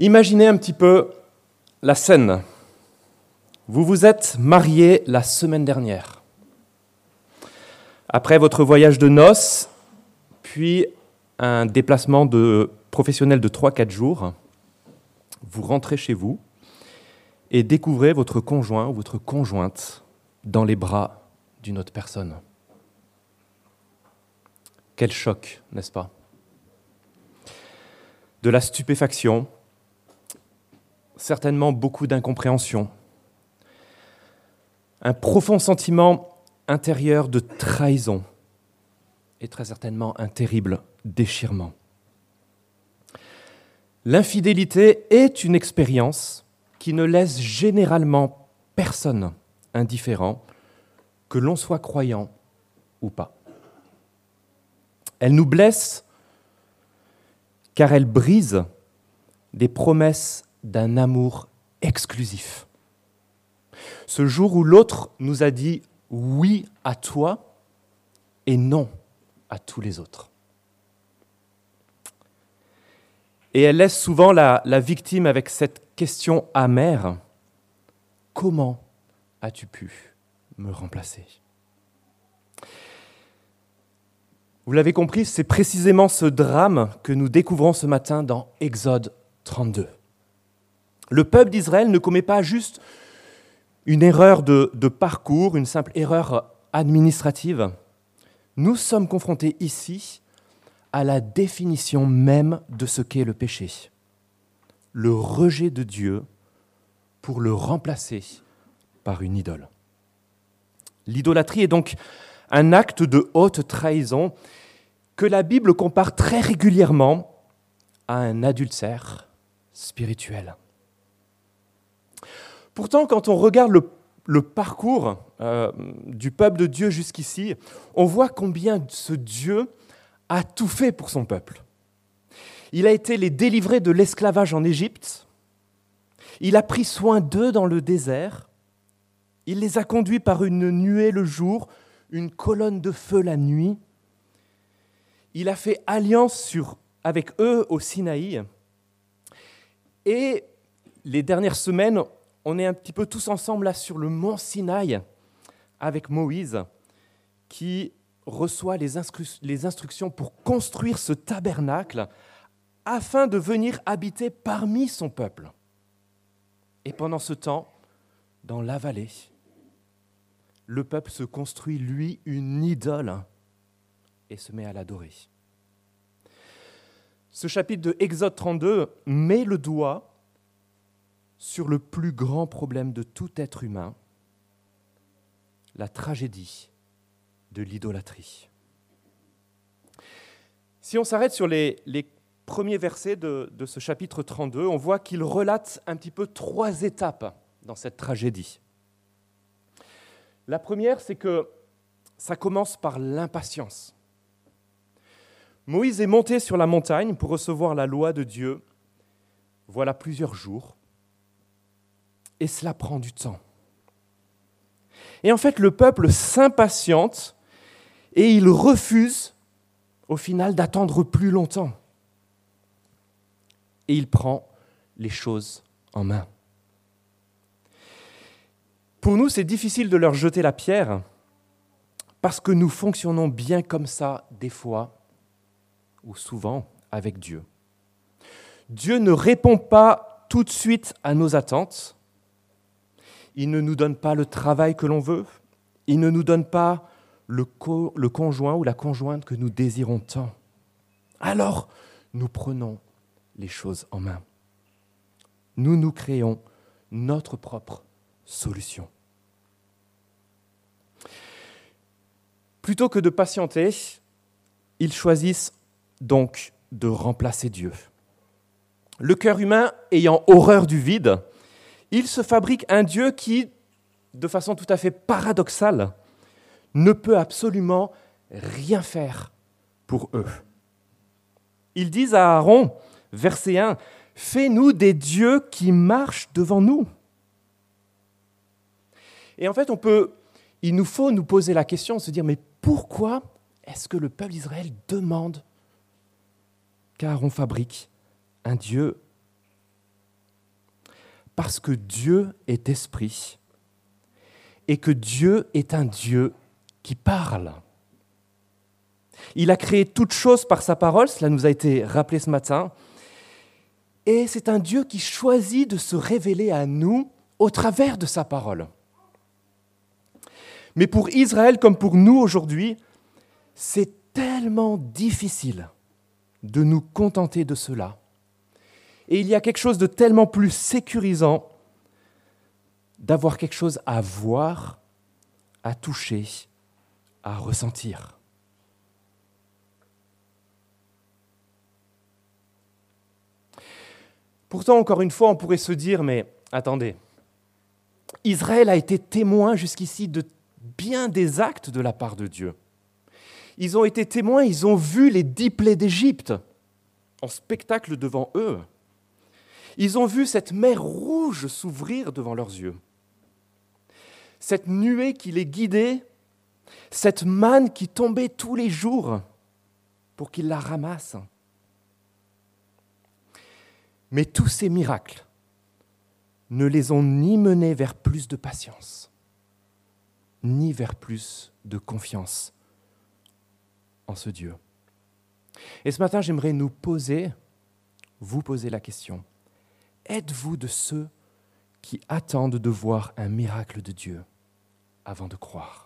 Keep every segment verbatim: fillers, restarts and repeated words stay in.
Imaginez un petit peu la scène. Vous vous êtes mariés la semaine dernière. Après votre voyage de noces, puis un déplacement de professionnel de trois à quatre jours, vous rentrez chez vous et découvrez votre conjoint ou votre conjointe dans les bras d'une autre personne. Quel choc, n'est-ce pas? De la stupéfaction, certainement beaucoup d'incompréhension, un profond sentiment intérieur de trahison et très certainement un terrible déchirement. L'infidélité est une expérience qui ne laisse généralement personne indifférent, que l'on soit croyant ou pas. Elle nous blesse car elle brise des promesses d'un amour exclusif. Ce jour où l'autre nous a dit oui à toi et non à tous les autres. Et elle laisse souvent la, la victime avec cette question amère: comment as-tu pu me remplacer ? Vous l'avez compris, c'est précisément ce drame que nous découvrons ce matin dans Exode trente-deux. Le peuple d'Israël ne commet pas juste une erreur de, de parcours, une simple erreur administrative. Nous sommes confrontés ici à la définition même de ce qu'est le péché. Le rejet de Dieu pour le remplacer par une idole. L'idolâtrie est donc un acte de haute trahison que la Bible compare très régulièrement à un adultère spirituel. Pourtant, quand on regarde le, le parcours euh, du peuple de Dieu jusqu'ici, on voit combien ce Dieu a tout fait pour son peuple. Il a été les délivrer de l'esclavage en Égypte, il a pris soin d'eux dans le désert, il les a conduits par une nuée le jour, une colonne de feu la nuit, il a fait alliance sur, avec eux au Sinaï, et les dernières semaines, on est un petit peu tous ensemble là sur le mont Sinaï avec Moïse qui reçoit les, instru- les instructions pour construire ce tabernacle afin de venir habiter parmi son peuple. Et pendant ce temps, dans la vallée, le peuple se construit, lui, une idole et se met à l'adorer. Ce chapitre de Exode trente-deux met le doigt sur le plus grand problème de tout être humain, la tragédie de l'idolâtrie. Si on s'arrête sur les, les premiers versets de, de ce chapitre trente-deux, on voit qu'il relate un petit peu trois étapes dans cette tragédie. La première, c'est que ça commence par l'impatience. Moïse est monté sur la montagne pour recevoir la loi de Dieu, voilà plusieurs jours, et cela prend du temps. Et en fait, le peuple s'impatiente et il refuse, au final, d'attendre plus longtemps. Et il prend les choses en main. Pour nous, c'est difficile de leur jeter la pierre parce que nous fonctionnons bien comme ça, des fois, ou souvent, avec Dieu. Dieu ne répond pas tout de suite à nos attentes. Il ne nous donne pas le travail que l'on veut. Il ne nous donne pas le, co- le conjoint ou la conjointe que nous désirons tant. Alors, nous prenons les choses en main. Nous nous créons notre propre solution. Plutôt que de patienter, ils choisissent donc de remplacer Dieu. Le cœur humain ayant horreur du vide, il se fabrique un Dieu qui, de façon tout à fait paradoxale, ne peut absolument rien faire pour eux. Ils disent à Aaron, verset un, « Fais-nous des dieux qui marchent devant nous. » Et en fait, on peut, il nous faut nous poser la question, se dire, mais pourquoi est-ce que le peuple d'Israël demande qu'Aaron fabrique un Dieu Parce que Dieu est esprit et que Dieu est un Dieu qui parle. Il a créé toutes choses par sa parole, cela nous a été rappelé ce matin, et c'est un Dieu qui choisit de se révéler à nous au travers de sa parole. Mais pour Israël comme pour nous aujourd'hui, c'est tellement difficile de nous contenter de cela. Et il y a quelque chose de tellement plus sécurisant d'avoir quelque chose à voir, à toucher, à ressentir. Pourtant, encore une fois, on pourrait se dire, mais attendez, Israël a été témoin jusqu'ici de bien des actes de la part de Dieu. Ils ont été témoins, ils ont vu les dix plaies d'Égypte en spectacle devant eux. Ils ont vu cette mer rouge s'ouvrir devant leurs yeux. Cette nuée qui les guidait, cette manne qui tombait tous les jours pour qu'ils la ramassent. Mais tous ces miracles ne les ont ni menés vers plus de patience, ni vers plus de confiance en ce Dieu. Et ce matin, j'aimerais nous poser, vous poser la question. Êtes-vous de ceux qui attendent de voir un miracle de Dieu avant de croire?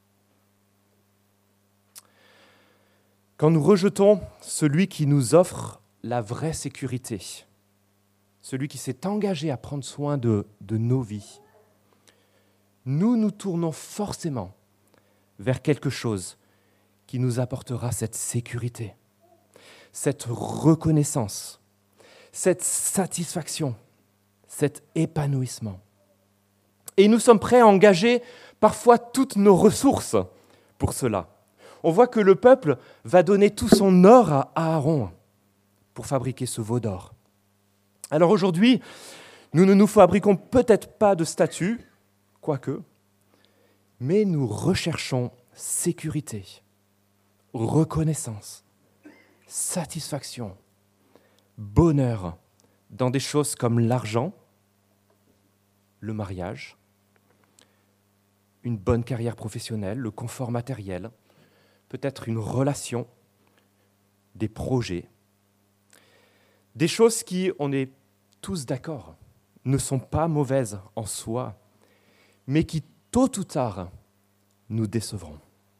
Quand nous rejetons celui qui nous offre la vraie sécurité, celui qui s'est engagé à prendre soin de, de nos vies, nous nous tournons forcément vers quelque chose qui nous apportera cette sécurité, cette reconnaissance, cette satisfaction, cet épanouissement. Et nous sommes prêts à engager parfois toutes nos ressources pour cela. On voit que le peuple va donner tout son or à Aaron pour fabriquer ce veau d'or. Alors aujourd'hui, nous ne nous fabriquons peut-être pas de statue, quoique, mais nous recherchons sécurité, reconnaissance, satisfaction, bonheur dans des choses comme l'argent, le mariage, une bonne carrière professionnelle, le confort matériel, peut-être une relation, des projets, des choses qui, on est tous d'accord, ne sont pas mauvaises en soi, mais qui, tôt ou tard, nous décevront.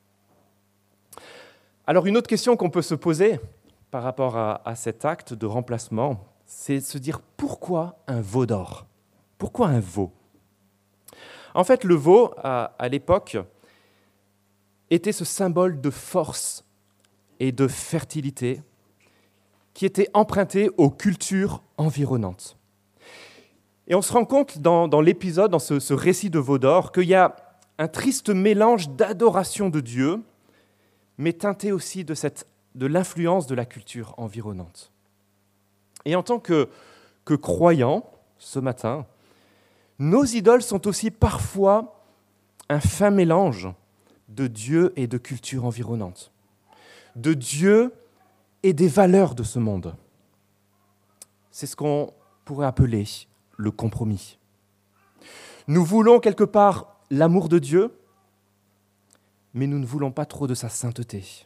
Alors, une autre question qu'on peut se poser par rapport à, à cet acte de remplacement, c'est de se dire pourquoi un veau d'or ? Pourquoi un veau ? En fait, le veau, à, à l'époque, était ce symbole de force et de fertilité qui était emprunté aux cultures environnantes. Et on se rend compte dans, dans l'épisode, dans ce, ce récit de veau d'or, qu'il y a un triste mélange d'adoration de Dieu, mais teinté aussi de, cette, de l'influence de la culture environnante. Et en tant que, que croyants, ce matin, nos idoles sont aussi parfois un fin mélange de Dieu et de culture environnante, de Dieu et des valeurs de ce monde. C'est ce qu'on pourrait appeler le compromis. Nous voulons quelque part l'amour de Dieu, mais nous ne voulons pas trop de sa sainteté.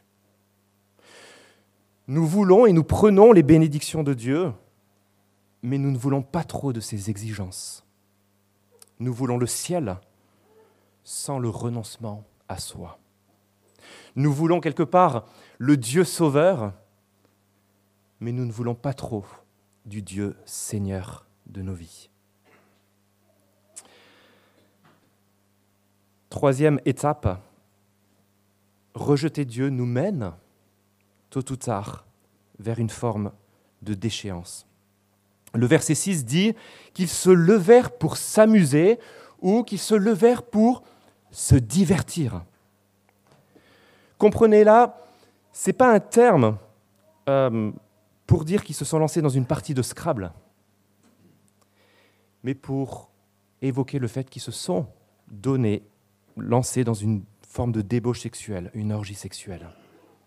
Nous voulons et nous prenons les bénédictions de Dieu, mais nous ne voulons pas trop de ses exigences. Nous voulons le ciel sans le renoncement à soi. Nous voulons quelque part le Dieu sauveur, mais nous ne voulons pas trop du Dieu Seigneur de nos vies. Troisième étape, rejeter Dieu nous mène, tôt ou tard, vers une forme de déchéance. Le verset six dit qu'ils se levèrent pour s'amuser ou qu'ils se levèrent pour se divertir. Comprenez là, ce n'est pas un terme euh, pour dire qu'ils se sont lancés dans une partie de Scrabble, mais pour évoquer le fait qu'ils se sont donnés, lancés dans une forme de débauche sexuelle, une orgie sexuelle.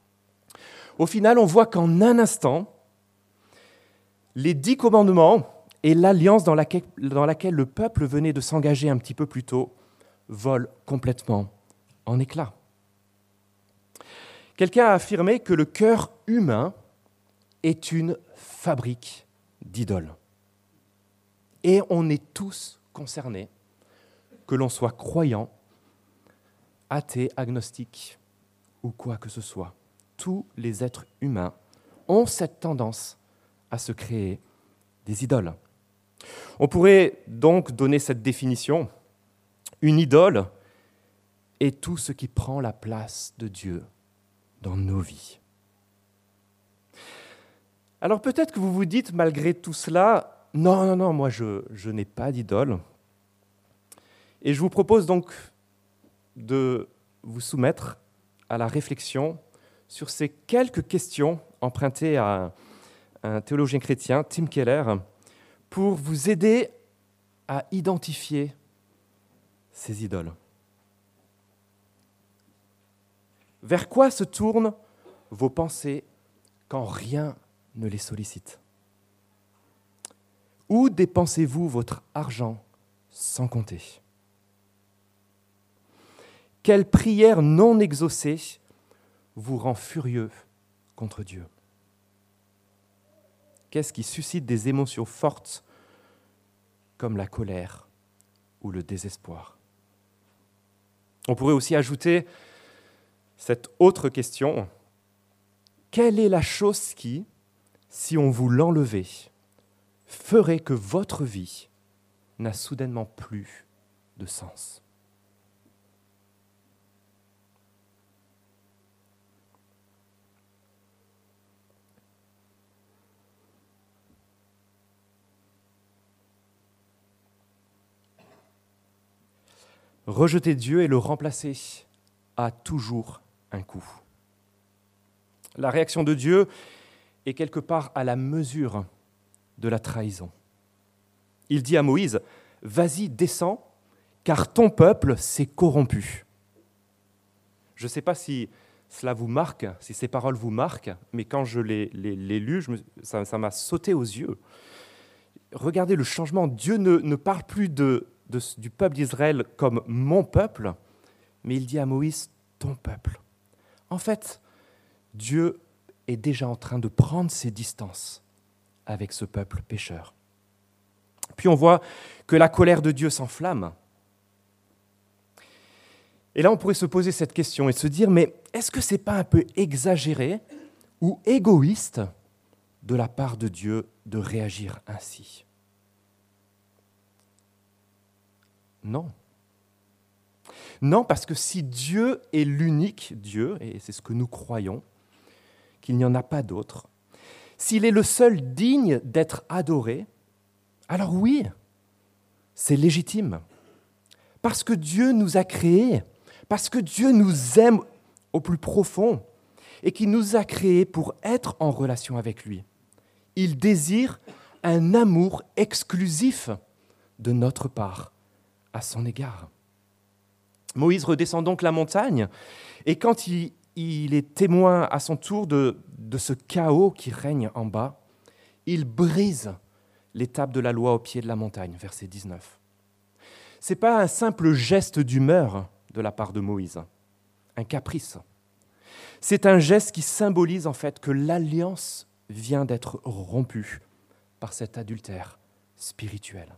Au final, on voit qu'en un instant, les dix commandements et l'alliance dans laquelle, dans laquelle le peuple venait de s'engager un petit peu plus tôt vole complètement en éclats. Quelqu'un a affirmé que le cœur humain est une fabrique d'idoles. Et on est tous concernés, que l'on soit croyant, athée, agnostique ou quoi que ce soit. Tous les êtres humains ont cette tendance à se créer des idoles. On pourrait donc donner cette définition. Une idole est tout ce qui prend la place de Dieu dans nos vies. Alors peut-être que vous vous dites, malgré tout cela, non, non, non, moi je, je n'ai pas d'idole. Et je vous propose donc de vous soumettre à la réflexion sur ces quelques questions empruntées à un théologien chrétien, Tim Keller, pour vous aider à identifier ces idoles. Vers quoi se tournent vos pensées quand rien ne les sollicite? Où dépensez-vous votre argent sans compter? Quelle prière non exaucée vous rend furieux contre Dieu? Qu'est-ce qui suscite des émotions fortes comme la colère ou le désespoir? On pourrait aussi ajouter cette autre question. Quelle est la chose qui, si on vous l'enlevait, ferait que votre vie n'a soudainement plus de sens? Rejeter Dieu et le remplacer a toujours un coût. La réaction de Dieu est quelque part à la mesure de la trahison. Il dit à Moïse, « Vas-y, descends, car ton peuple s'est corrompu. » Je ne sais pas si cela vous marque, si ces paroles vous marquent, mais quand je les, les, les lus, je me, ça, ça m'a sauté aux yeux. Regardez le changement. Dieu ne, ne parle plus de, de, du peuple d'Israël comme « mon peuple », mais il dit à Moïse « ton peuple ». En fait, Dieu est déjà en train de prendre ses distances avec ce peuple pécheur. Puis on voit que la colère de Dieu s'enflamme. Et là, on pourrait se poser cette question et se dire, mais est-ce que ce n'est pas un peu exagéré ou égoïste de la part de Dieu de réagir ainsi? Non. Non, parce que si Dieu est l'unique Dieu, et c'est ce que nous croyons, qu'il n'y en a pas d'autre, s'il est le seul digne d'être adoré, alors oui, c'est légitime. Parce que Dieu nous a créés, parce que Dieu nous aime au plus profond et qu'il nous a créés pour être en relation avec lui. Il désire un amour exclusif de notre part à son égard. Moïse redescend donc la montagne et quand il, il est témoin à son tour de, de ce chaos qui règne en bas, il brise l'étape de la loi au pied de la montagne, verset dix-neuf. Ce n'est pas un simple geste d'humeur de la part de Moïse, un caprice. C'est un geste qui symbolise en fait que l'alliance vient d'être rompue par cet adultère spirituel.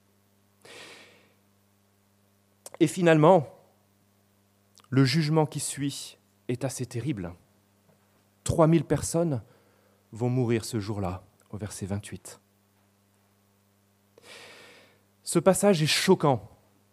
Et finalement, le jugement qui suit est assez terrible. trois mille personnes vont mourir ce jour-là, au verset vingt-huit. Ce passage est choquant.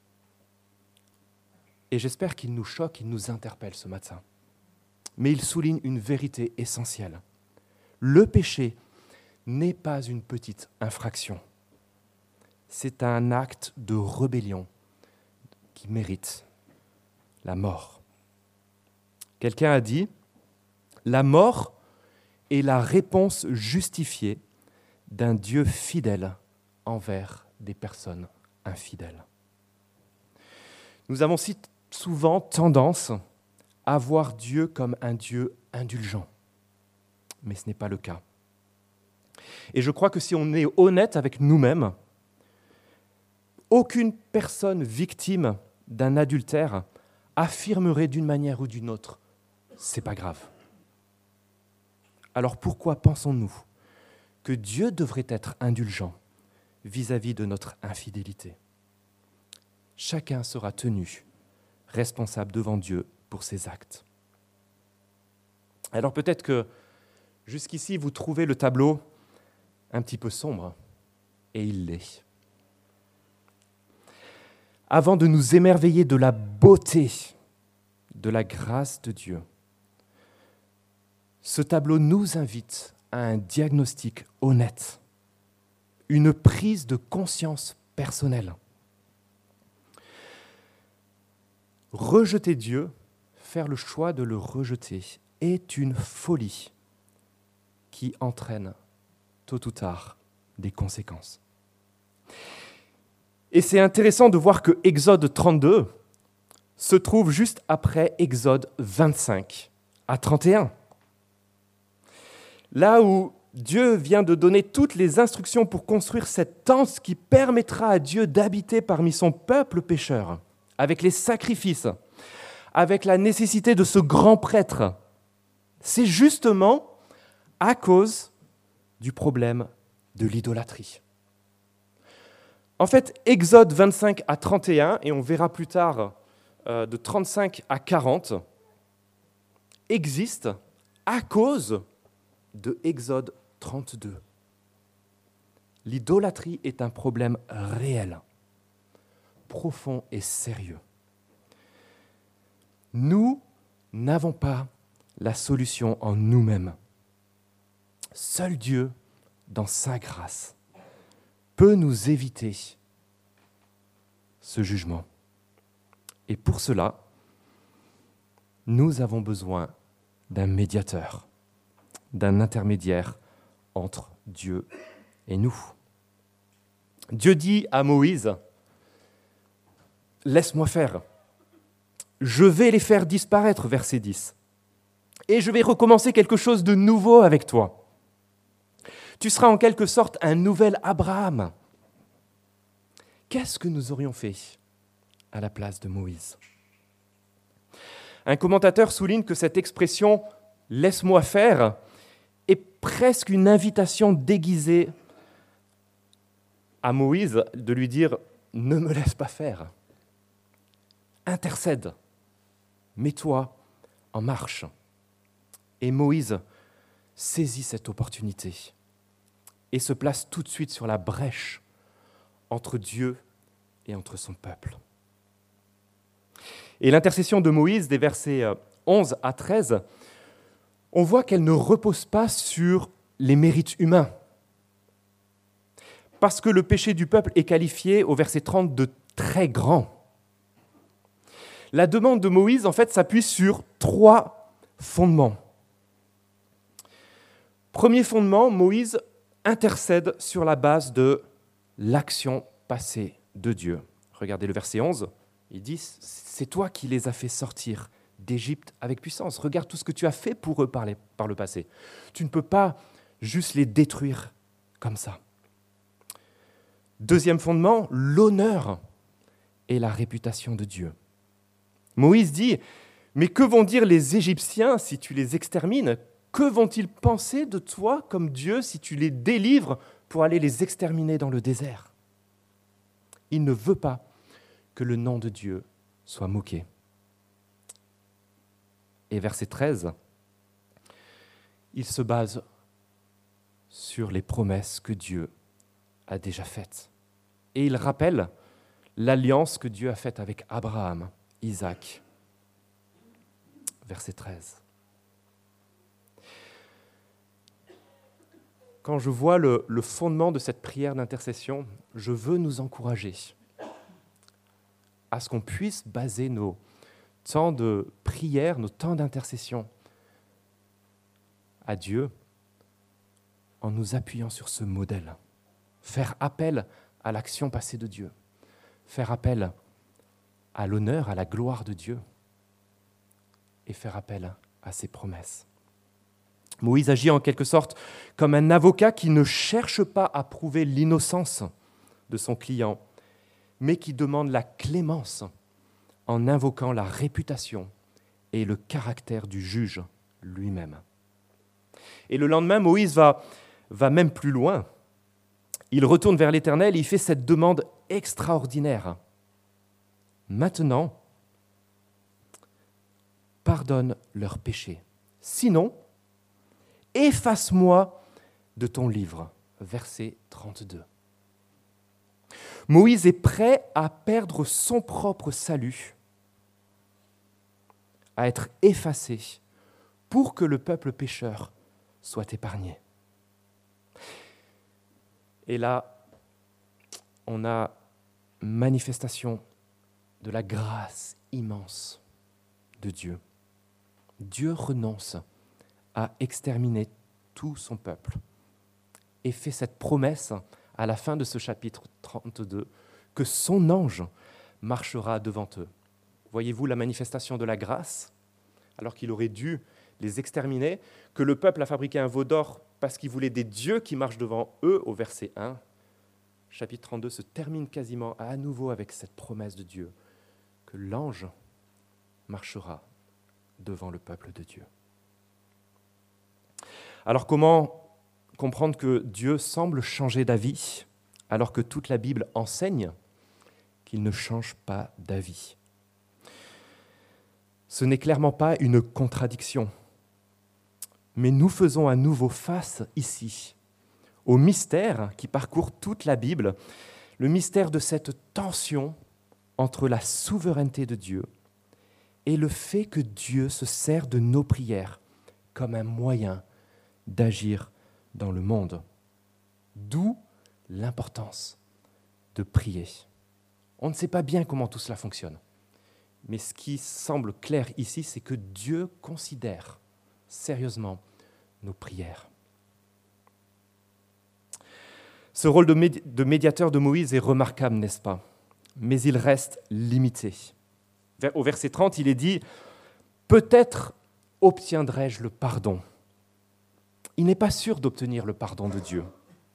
Et j'espère qu'il nous choque, il nous interpelle ce matin. Mais il souligne une vérité essentielle. Le péché n'est pas une petite infraction. C'est un acte de rébellion qui mérite la mort. Quelqu'un a dit, la mort est la réponse justifiée d'un Dieu fidèle envers des personnes infidèles. Nous avons si souvent tendance à voir Dieu comme un Dieu indulgent, mais ce n'est pas le cas. Et je crois que si on est honnête avec nous-mêmes, aucune personne victime d'un adultère affirmerait d'une manière ou d'une autre « c'est pas grave ». Alors pourquoi pensons-nous que Dieu devrait être indulgent vis-à-vis de notre infidélité ? Chacun sera tenu responsable devant Dieu pour ses actes. Alors peut-être que jusqu'ici, vous trouvez le tableau un petit peu sombre, et il l'est. Avant de nous émerveiller de la beauté, de la grâce de Dieu, ce tableau nous invite à un diagnostic honnête, une prise de conscience personnelle. Rejeter Dieu, faire le choix de le rejeter, est une folie qui entraîne tôt ou tard des conséquences. Et c'est intéressant de voir que Exode trente-deux se trouve juste après Exode vingt-cinq à trente et un. Là où Dieu vient de donner toutes les instructions pour construire cette tente qui permettra à Dieu d'habiter parmi son peuple pécheur, avec les sacrifices, avec la nécessité de ce grand prêtre. C'est justement à cause du problème de l'idolâtrie. En fait, Exode vingt-cinq à trente et un, et on verra plus tard euh, de trente-cinq à quarante, existe à cause de Exode trente-deux. L'idolâtrie est un problème réel, profond et sérieux. Nous n'avons pas la solution en nous-mêmes. Seul Dieu, dans sa grâce, peut nous éviter ce jugement. Et pour cela, nous avons besoin d'un médiateur, d'un intermédiaire entre Dieu et nous. Dieu dit à Moïse, « Laisse-moi faire. Je vais les faire disparaître, verset dix. Et je vais recommencer quelque chose de nouveau avec toi. Tu seras en quelque sorte un nouvel Abraham. » Qu'est-ce que nous aurions fait à la place de Moïse ? Un commentateur souligne que cette expression « laisse-moi faire » est presque une invitation déguisée à Moïse de lui dire « ne me laisse pas faire, intercède, mets-toi en marche ». Et Moïse saisit cette opportunité et se place tout de suite sur la brèche entre Dieu et entre son peuple. Et l'intercession de Moïse, des versets onze à treize, on voit qu'elle ne repose pas sur les mérites humains. Parce que le péché du peuple est qualifié au verset trente de très grand. La demande de Moïse, en fait, s'appuie sur trois fondements. Premier fondement, Moïse intercède sur la base de l'action passée de Dieu. Regardez le verset onze, il dit « C'est toi qui les as fait sortir d'Égypte avec puissance. Regarde tout ce que tu as fait pour eux par, les, par le passé. Tu ne peux pas juste les détruire comme ça. » Deuxième fondement, l'honneur et la réputation de Dieu. Moïse dit « Mais que vont dire les Égyptiens si tu les extermines ? Que vont-ils penser de toi comme Dieu si tu les délivres pour aller les exterminer dans le désert ?» Il ne veut pas que le nom de Dieu soit moqué. Et verset treize, il se base sur les promesses que Dieu a déjà faites. Et il rappelle l'alliance que Dieu a faite avec Abraham, Isaac. Verset treize. Quand je vois le, le fondement de cette prière d'intercession, je veux nous encourager à ce qu'on puisse baser nos temps de prière, nos temps d'intercession à Dieu en nous appuyant sur ce modèle. Faire appel à l'action passée de Dieu. Faire appel à l'honneur, à la gloire de Dieu. Et faire appel à ses promesses. Moïse agit en quelque sorte comme un avocat qui ne cherche pas à prouver l'innocence de son client, mais qui demande la clémence en invoquant la réputation et le caractère du juge lui-même. Et le lendemain, Moïse va, va même plus loin. Il retourne vers l'Éternel et il fait cette demande extraordinaire. Maintenant, pardonne leurs péchés. Sinon, efface-moi de ton livre. Verset trente-deux. Moïse est prêt à perdre son propre salut, à être effacé pour que le peuple pécheur soit épargné. Et là, on a manifestation de la grâce immense de Dieu. Dieu renonce à exterminer tout son peuple et fait cette promesse à la fin de ce chapitre trente-deux que son ange marchera devant eux. Voyez-vous la manifestation de la grâce, alors qu'il aurait dû les exterminer, que le peuple a fabriqué un veau d'or parce qu'il voulait des dieux qui marchent devant eux, au verset un. Chapitre trente-deux se termine quasiment à nouveau avec cette promesse de Dieu, que l'ange marchera devant le peuple de Dieu. Alors comment comprendre que Dieu semble changer d'avis alors que toute la Bible enseigne qu'il ne change pas d'avis? Ce n'est clairement pas une contradiction, mais nous faisons à nouveau face ici au mystère qui parcourt toute la Bible, le mystère de cette tension entre la souveraineté de Dieu et le fait que Dieu se sert de nos prières comme un moyen d'agir dans le monde. D'où l'importance de prier. On ne sait pas bien comment tout cela fonctionne, mais ce qui semble clair ici, c'est que Dieu considère sérieusement nos prières. Ce rôle de, médi- de médiateur de Moïse est remarquable, n'est-ce pas? Mais il reste limité. Au verset trente, il est dit « Peut-être obtiendrai-je le pardon ». Il n'est pas sûr d'obtenir le pardon de Dieu.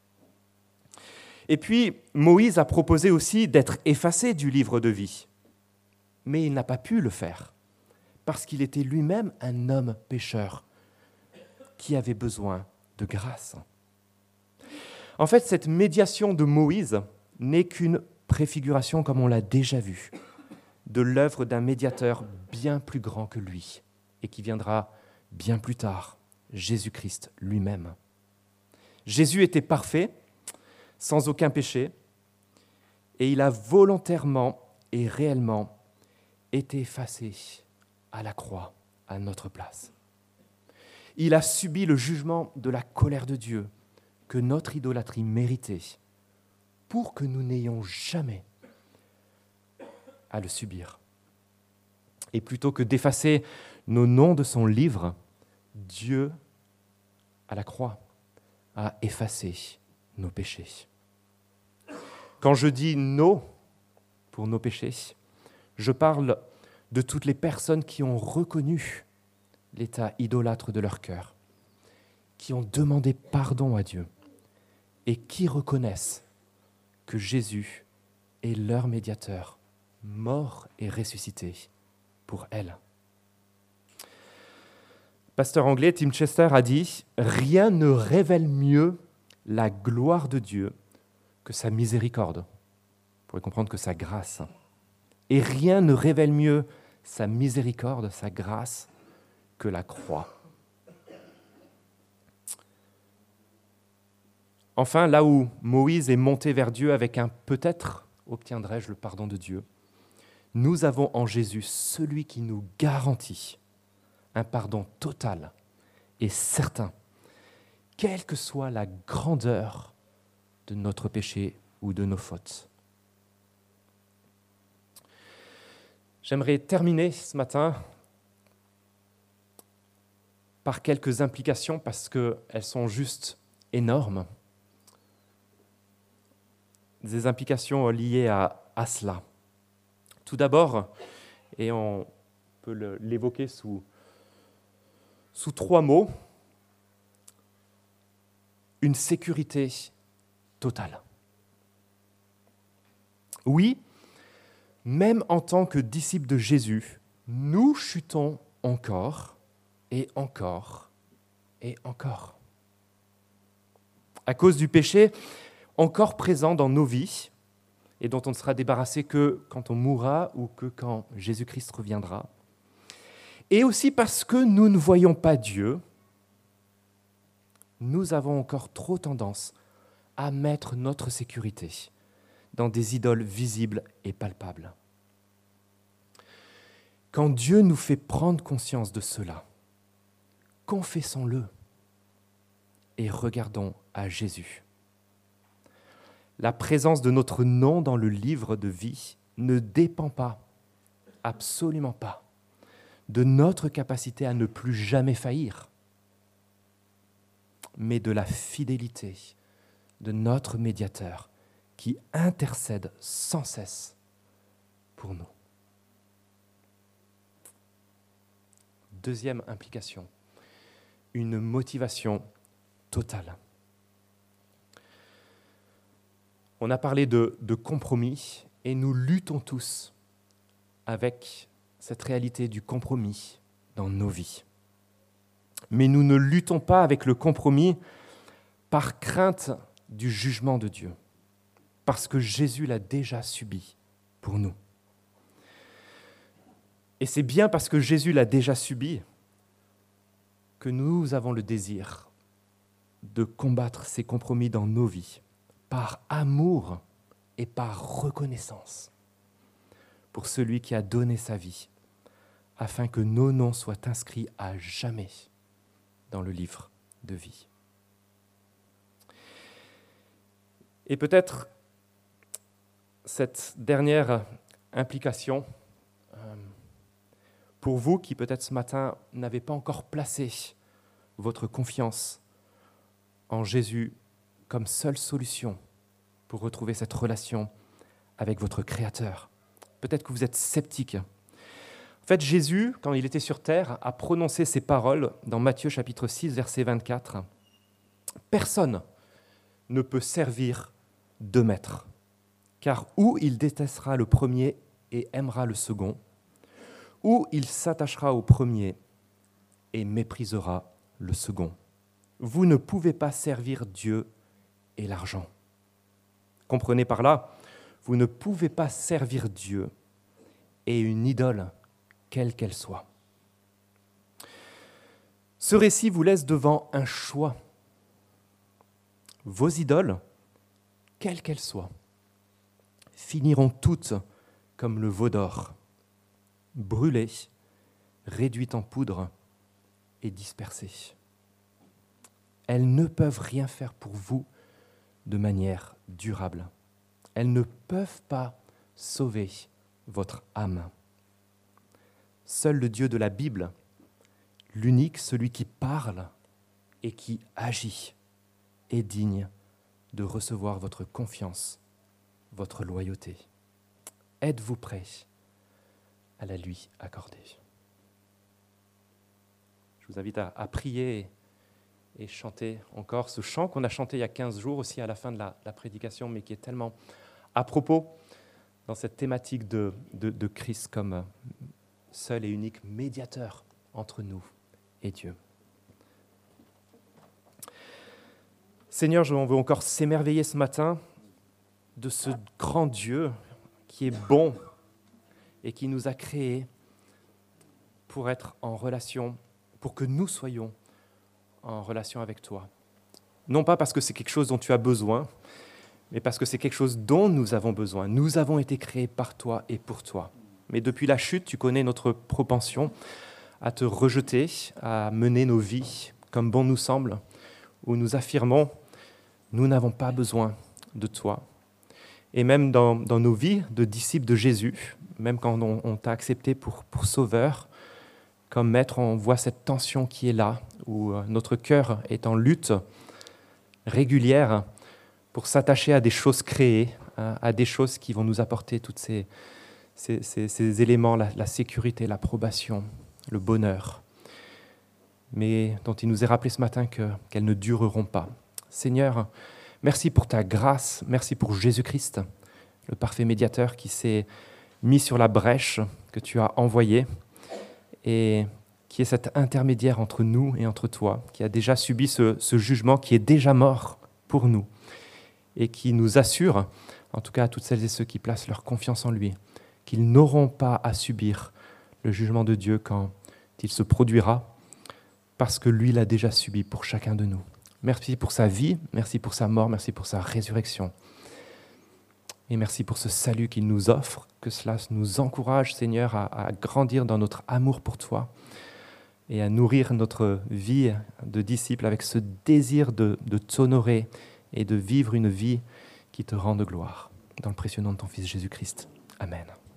Et puis, Moïse a proposé aussi d'être effacé du livre de vie. Mais il n'a pas pu le faire, parce qu'il était lui-même un homme pécheur qui avait besoin de grâce. En fait, cette médiation de Moïse n'est qu'une préfiguration, comme on l'a déjà vu, de l'œuvre d'un médiateur bien plus grand que lui, et qui viendra bien plus tard, Jésus-Christ lui-même. Jésus était parfait, sans aucun péché, et il a volontairement et réellement été effacé à la croix, à notre place. Il a subi le jugement de la colère de Dieu que notre idolâtrie méritait, pour que nous n'ayons jamais à le subir. Et plutôt que d'effacer nos noms de son livre, Dieu, à la croix, a effacé nos péchés. Quand je dis « nos » pour nos péchés, je parle de toutes les personnes qui ont reconnu l'état idolâtre de leur cœur, qui ont demandé pardon à Dieu et qui reconnaissent que Jésus est leur médiateur, mort et ressuscité pour elles. Pasteur anglais Tim Chester a dit « Rien ne révèle mieux la gloire de Dieu que sa miséricorde. » Vous pourrez comprendre que sa grâce. Et rien ne révèle mieux sa miséricorde, sa grâce, que la croix. Enfin, là où Moïse est monté vers Dieu avec un « peut-être obtiendrai-je le pardon de Dieu », nous avons en Jésus celui qui nous garantit un pardon total et certain, quelle que soit la grandeur de notre péché ou de nos fautes. J'aimerais terminer ce matin par quelques implications parce qu'elles sont juste énormes. Des implications liées à, à cela. Tout d'abord, et on peut le, l'évoquer sous, sous trois mots, une sécurité totale. Oui, même en tant que disciples de Jésus, nous chutons encore et encore et encore. À cause du péché encore présent dans nos vies et dont on ne sera débarrassé que quand on mourra ou que quand Jésus-Christ reviendra. Et aussi parce que nous ne voyons pas Dieu, nous avons encore trop tendance à mettre notre sécurité dans des idoles visibles et palpables. Quand Dieu nous fait prendre conscience de cela, confessons-le et regardons à Jésus. La présence de notre nom dans le livre de vie ne dépend pas, absolument pas, de notre capacité à ne plus jamais faillir, mais de la fidélité de notre médiateur qui intercède sans cesse pour nous. Deuxième implication, une motivation totale. On a parlé de, de compromis et nous luttons tous avec cette réalité du compromis dans nos vies. Mais nous ne luttons pas avec le compromis par crainte du jugement de Dieu, parce que Jésus l'a déjà subi pour nous. Et c'est bien parce que Jésus l'a déjà subi que nous avons le désir de combattre ces compromis dans nos vies, par amour et par reconnaissance pour celui qui a donné sa vie, afin que nos noms soient inscrits à jamais dans le livre de vie. Et peut-être cette dernière implication, euh, pour vous qui peut-être ce matin n'avez pas encore placé votre confiance en Jésus comme seule solution pour retrouver cette relation avec votre Créateur. Peut-être que vous êtes sceptique. En fait, Jésus, quand il était sur terre, a prononcé ces paroles dans Matthieu chapitre six, verset vingt-quatre. « Personne ne peut servir deux maîtres, car ou il détestera le premier et aimera le second, ou il s'attachera au premier et méprisera le second. Vous ne pouvez pas servir Dieu et l'argent. » Comprenez par là, vous ne pouvez pas servir Dieu et une idole, quelle qu'elle soit. Ce récit vous laisse devant un choix. Vos idoles, quelles qu'elles soient, finiront toutes comme le veau d'or, brûlées, réduites en poudre et dispersées. Elles ne peuvent rien faire pour vous de manière durable. Elles ne peuvent pas sauver votre âme. Seul le Dieu de la Bible, l'unique, celui qui parle et qui agit, est digne de recevoir votre confiance, votre loyauté. Êtes-vous prêt à la lui accorder? Je vous invite à, à prier et chanter encore ce chant qu'on a chanté il y a quinze jours aussi à la fin de la, la prédication, mais qui est tellement à propos dans cette thématique de, de, de Christ comme seul et unique médiateur entre nous et Dieu. Seigneur, on veut encore s'émerveiller ce matin de ce grand Dieu qui est bon et qui nous a créés pour être en relation, pour que nous soyons en relation avec toi. Non pas parce que c'est quelque chose dont tu as besoin, mais parce que c'est quelque chose dont nous avons besoin. Nous avons été créés par toi et pour toi. Mais depuis la chute, tu connais notre propension à te rejeter, à mener nos vies comme bon nous semble, où nous affirmons « nous n'avons pas besoin de toi ». Et même dans, dans nos vies de disciples de Jésus, même quand on, on t'a accepté pour, pour sauveur, comme maître, on voit cette tension qui est là, où notre cœur est en lutte régulière pour s'attacher à des choses créées, à, à des choses qui vont nous apporter tous ces, ces, ces, ces éléments, la, la sécurité, l'approbation, le bonheur, mais dont il nous est rappelé ce matin que, qu'elles ne dureront pas. Seigneur, merci pour ta grâce, merci pour Jésus-Christ, le parfait médiateur qui s'est mis sur la brèche que tu as envoyé et qui est cet intermédiaire entre nous et entre toi, qui a déjà subi ce, ce jugement, qui est déjà mort pour nous et qui nous assure, en tout cas à toutes celles et ceux qui placent leur confiance en lui, qu'ils n'auront pas à subir le jugement de Dieu quand il se produira, parce que lui l'a déjà subi pour chacun de nous. Merci pour sa vie, merci pour sa mort, merci pour sa résurrection. Et merci pour ce salut qu'il nous offre, que cela nous encourage, Seigneur, à, à grandir dans notre amour pour toi et à nourrir notre vie de disciples avec ce désir de, de t'honorer et de vivre une vie qui te rende gloire. Dans le précieux nom de ton Fils Jésus-Christ. Amen.